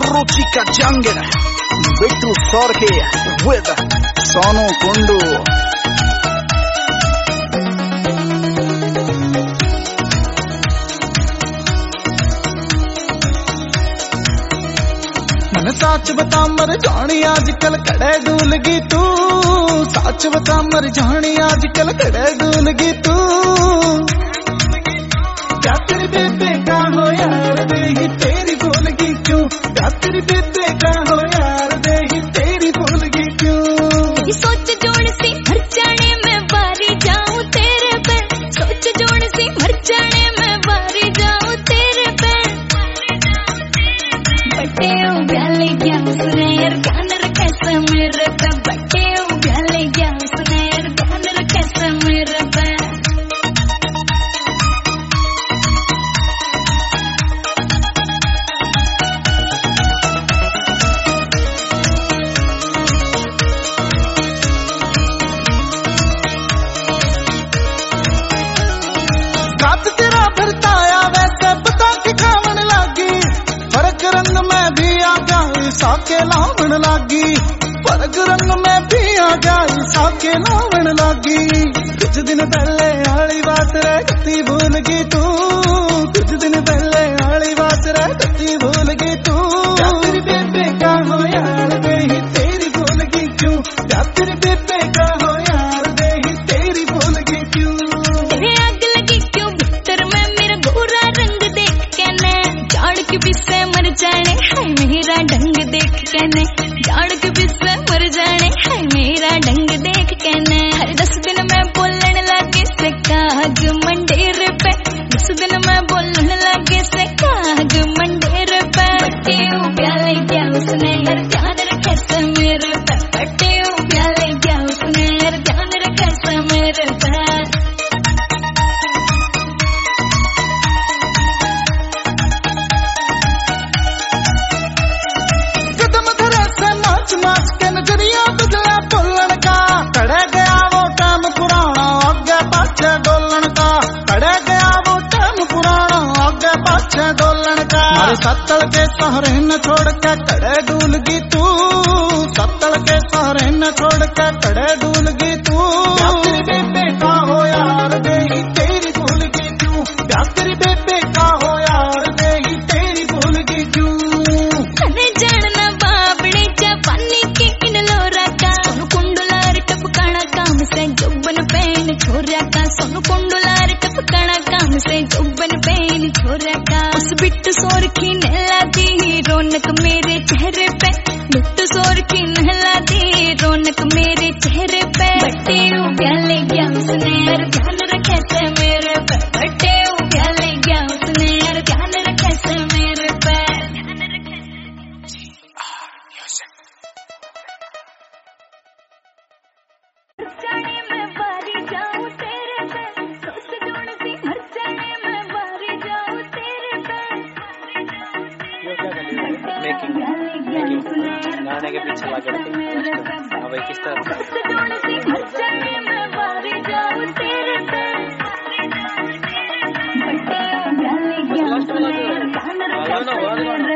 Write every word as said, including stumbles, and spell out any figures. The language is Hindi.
Ruchika Jungle, Bittu Sorke with Sonu Kundu. मन साच बता मर जानी आजकल कड़े डूलगी तू, साच बता मर जानी आजकल कड़े डूलगी तू। क्या तेरी बेबे का हो यार दे ही तेरी भूलगी क्यों, क्या तेरी बेबे का हो यार दे ही तेरी भूलगी क्यों। ये सोच जोड़ सी मर जाने मैं बारी जाऊं तेरे पे, सोच जोड़ सी मर जाने मैं बारी जाऊं तेरे पे। बटे उब्याले गया उसने यार ध्यान रखे से मेरे पे, बटे उब्याले गया उसने यार ध्यान रखे से मेरे पे। रात तेरा भरताया वैसे बता के खावन लागी, फर्क रंग में भी आ गया साके लावन लागी, फर्क रंग में भी आ गया साके लावन लागी। कुछ दिन पहले आली बात रहती भूल गई तू, कुछ दिन पहले आली बात रहती भूल गई तू। क्या तेरी बेबे का हो यार दे ही तेरी भूल गई क्यों, क्या तेरी बेबे का हो यार दे ही तेरी भूल गई क्यों। तेरे आग लगी क्यों भीतर में मेरा गोरा रंग देख के ने, जाड़ के बिस्से मर जाने हाय मेरा ढंग देख के ने, जाड़ के बिस्से मर जाने हाय मेरा ढंग देख के ने। हर दस दिन में बोलने लगे से काग मंडेर पे, दस दिन में बोलने लगे से काग मंडेर पे। बटे उब्याले गया उसने यार ध्यान रखे से मेरे पे, बटे उब्याले गया उसने यार ध्यान रखे से मेरे पे। कदम धरे से नाच नाच के नजरिया बदला बोलन का, कड़े गया वो टाइम पुराना आगे पाछे डोलन का, कड़े गया वो टाइम पुराना आगे पाछे डोलन का। मारे सत्तल के सहारे न छोड़ के कड़े डूलगी तू, सत्तल के सहारे न छोड़ के कड़े डूलगी तू। क्या तेरी बेबे का हो यार दे ही तेरी भूलगी क्यों, क्या तेरी बेबे का हो यार दे ही तेरी भूलगी क्यों। अरे जानना बाबड़े जापानी के इन लोरा का, सोनू कुंडलार टपकाना काम से जुब्बन पेन छोरा का, सोनू कुंडलार टपकाना काम से जुब्बन पेन छोरा का। उस बिट्टू सोर की नहला दी रौनक मेरे चेहरे पे, बिट्टू सोर की नहला दी रौनक मेरे चेहरे पे। बटे उब्याले गया उसने यार ध्यान रखे से मेरे पे, बटे उब्याले गया उसने यार ध्यान रखे से मेरे पे। जाने मैं बारी जाऊं तेरे पे, सोच जोड़ सी मर जाने मैं बारी जाऊं तेरे पे। मेकिंग मेकिंग गाने के पीछे लगा के अब किस तरह सोच जोड़ सी मर जाने मैं बारी जाऊं तेरे पे। बटे उब्याले गया उसने यार ध्यान रखे से मेरे पे।